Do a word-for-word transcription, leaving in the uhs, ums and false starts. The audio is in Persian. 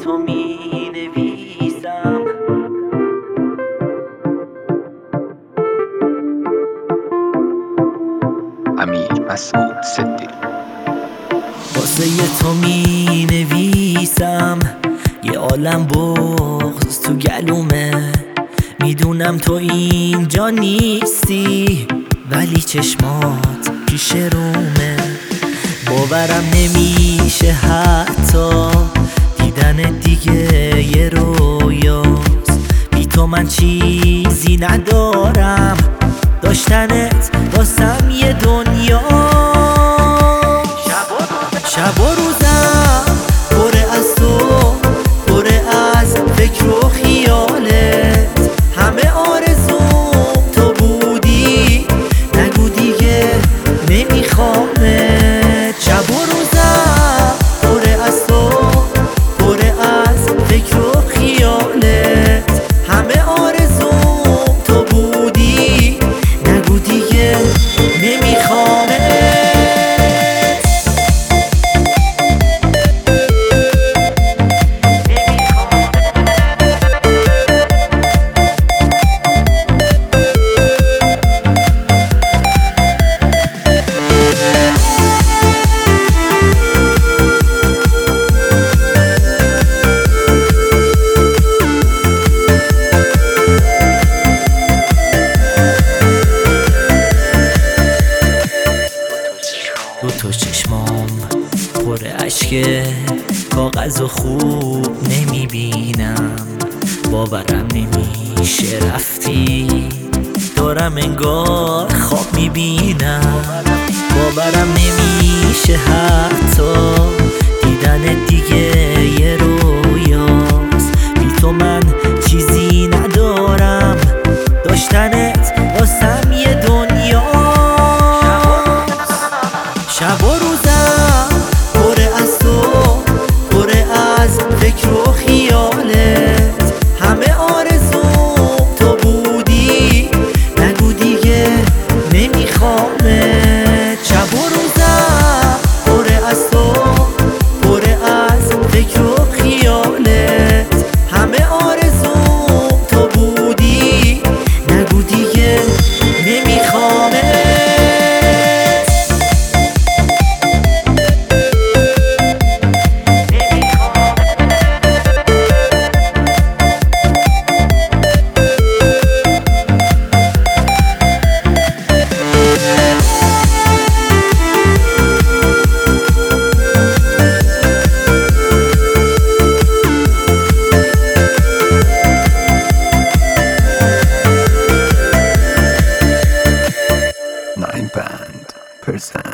تو می نویسم. امیر مسعود صدیق. واسه تو می نویسم یه عالم بغض تو گلومه. میدونم تو اینجا نیستی ولی چشمات پیش رومه. باورم نمیشه حتی دیدن دیگه یه رویاست. بی تو من چیزی ندارم، داشتنت واسم یه دنیا. شب و روزم پره از تو، پره از فکر و خیالت. همه آرزوم تو بودی، نگو دیگه نمیخوامت. شب و روزم پره از تو، پره از فکر و خیالت. همه آرزوم تو بودی، نگو دیگه نمیخوامت. رو تو چشمام پر اشکه، کاغذ و خوب نمیبینم. باورم نمیشه رفتی، دارم انگار خواب میبینم. باورم نمیشه حتی دیدن دیگه یه رویاست. بی تو من چیزی ندارم، داشتنت واسم یه دنیا. شب و روزم پره از تو، پره از فکر و خیالت. همه آرزوم تو بودی، نگو دیگه نمیخوامت. شب و روزم پره از تو، پره از فکر و خیالت. همه آرزوم تو بودی، نگو دیگه نمیخوامت. Nine Band presents